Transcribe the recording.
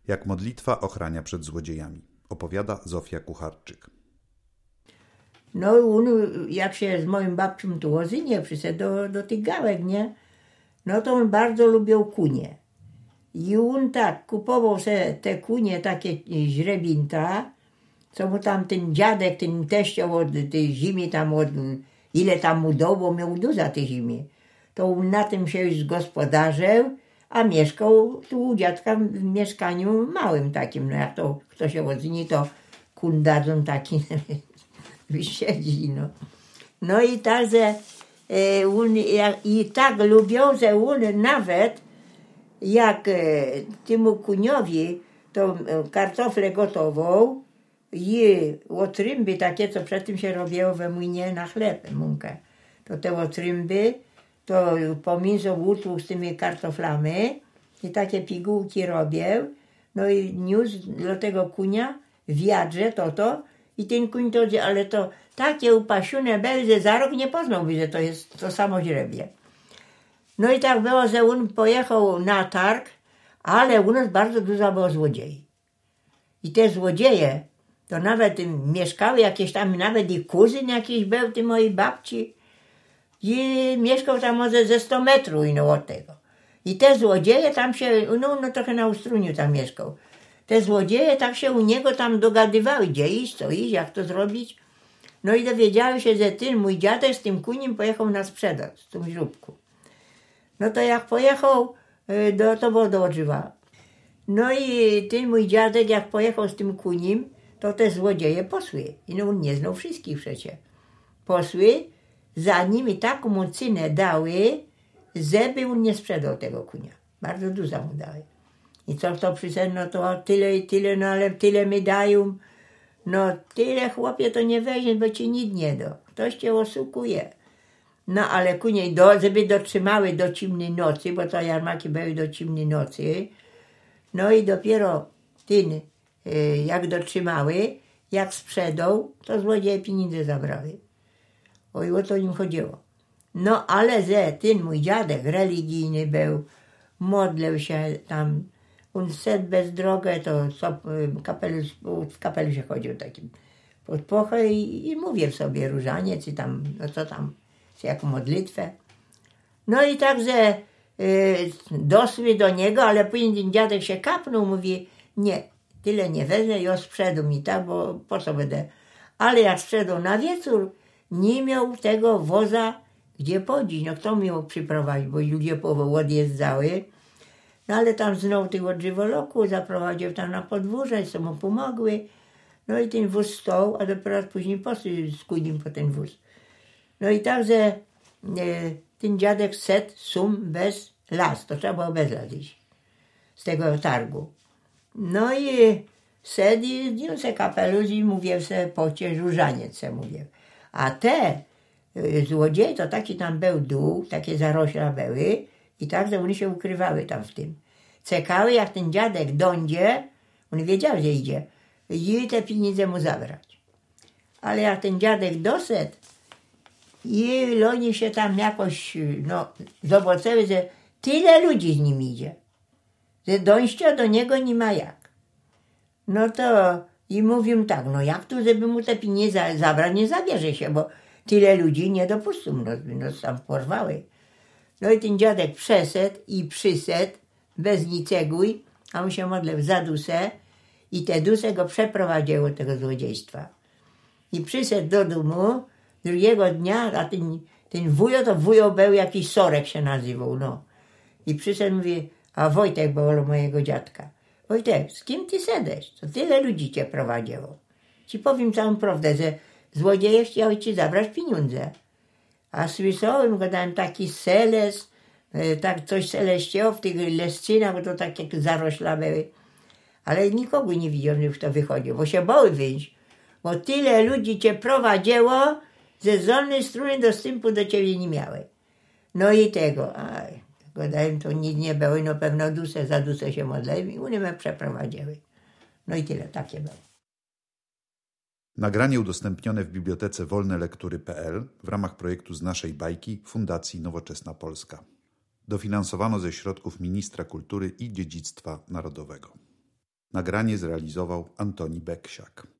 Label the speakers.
Speaker 1: Jak modlitwa ochrania przed złodziejami, opowiada Zofia Kucharczyk.
Speaker 2: No, jak się z moim babcią tu Łozynie przyszedł do tych gałek, nie? No to on bardzo lubił kunie. I on tak kupował se te kunie, takie źrebinta, co mu tam ten dziadek, ten teściow od tej zimy tam, ile tam mu dał, bo miał dużo tej zimy. To on na tym się już zgospodarzył, a mieszkał tu u dziadka w mieszkaniu małym takim. No jak to kto się Łozyni, to kun dadzą taki wysiedzi, no. No i tak, że i tak lubią, że on nawet jak temu kuniowi to kartofle gotował i łotrymby takie, co przedtem się robiło we młynie na chleb, mąkę. To te łotrymby to pomiędzy utłuł z tymi kartoflami i takie pigułki robił. No i niósł do tego kunia w wiadrze to i ten kuń to, ale to takie upasione był, że za rok nie poznałby, że to jest to samo źrebie. No i tak było, że on pojechał na targ, ale u nas bardzo dużo było złodziei. I te złodzieje, to nawet mieszkały jakieś tam, nawet i kuzyn jakiś był, ty mojej babci. I mieszkał tam może ze 100 metrów od tego. I te złodzieje tam się, no trochę na Ustruniu tam mieszkał. Te złodzieje tak się u niego tam dogadywały, gdzie iść, co iść, jak to zrobić. No i dowiedziały się, że mój dziadek z tym kuniem pojechał na sprzedaż, z tym źróbku. No to jak pojechał, to było do Odżywa. No i mój dziadek jak pojechał z tym kuniem, to te złodzieje posły. I no on nie znał wszystkich przecież. Posły, za nimi taką mu cynę dały, żeby on nie sprzedał tego kunia. Bardzo dużo mu dały. I co to przyszedł, no to tyle i tyle, no ale tyle mi dają. No tyle chłopie to nie weźmie, bo ci nic nie da. Ktoś cię oszukuje. No ale kunie, żeby dotrzymały do ciemnej nocy, bo to jarmarki były do ciemnej nocy. No i dopiero ten, jak dotrzymały, jak sprzedał, to złodzieje pieniądze zabrały. Oj, o to im chodziło. No ale ten mój dziadek religijny był, modlił się tam, on szedł bez drogę, to w kapelusie chodził takim pod pochę i mówię sobie różaniec i tam, no co tam, jaką modlitwę. No i także doszły do niego, ale później ten dziadek się kapnął, mówi, nie, tyle nie wezmę i sprzedał mi tak, bo po co będę. Ale jak sprzedał na wieczór, nie miał tego woza gdzie podzić. No kto miał przyprowadzić, bo ludzie odjeżdżały. No ale tam znowu tych od żywoloku zaprowadził tam na podwórze, co mu pomogły. No i ten wóz stał, a dopiero później poszli z kuniem po ten wóz. No i także ten dziadek szedł bez las, to trzeba było bez las iść, z tego targu. No i szedł i zdjął se kapelusz i mówił se pocie, różaniec se mówił. A te złodzieje, to taki tam był dół, takie zarośla były i tak, że one się ukrywały tam w tym. Czekały, jak ten dziadek dądzie, on wiedział, że idzie, i te pieniądze mu zabrać. Ale jak ten dziadek doszedł i oni się tam jakoś, zobaczyły, że tyle ludzi z nim idzie, że dojścia do niego nie ma jak. No to i mówią tak, no jak tu, żeby mu te pieniądze zabrać, nie zabierze się, bo tyle ludzi nie dopuszczą, no tam porwały. No i ten dziadek przeszedł i przyszedł bez niczego, a on się modlił za dusę i te dusy go przeprowadziły tego złodziejstwa. I przyszedł do domu drugiego dnia, a ten wujo był jakiś Sorek się nazywał, no. I przyszedł, mówi, a Wojtek był mojego dziadka. Wojtek, z kim ty sedesz? To tyle ludzi cię prowadziło. Ci powiem całą prawdę, że złodzieje chciały ci zabrać pieniądze. A słyszałem go dałem taki seles, tak coś seleściało w tych lesczynach, bo to tak jak zarośla były. Ale nikogo nie widział, że już to wychodził, bo się bały wyjść. Bo tyle ludzi cię prowadziło, że z dolnej strony dostępu do ciebie nie miały. No i tego, gadałem, to nic nie było, no pewno za dusę się modliły i one mnie przeprowadziły. No i tyle, takie było.
Speaker 1: Nagranie udostępnione w bibliotece wolnelektury.pl w ramach projektu Z naszej bajki Fundacji Nowoczesna Polska. Dofinansowano ze środków Ministra Kultury i Dziedzictwa Narodowego. Nagranie zrealizował Antoni Beksiak.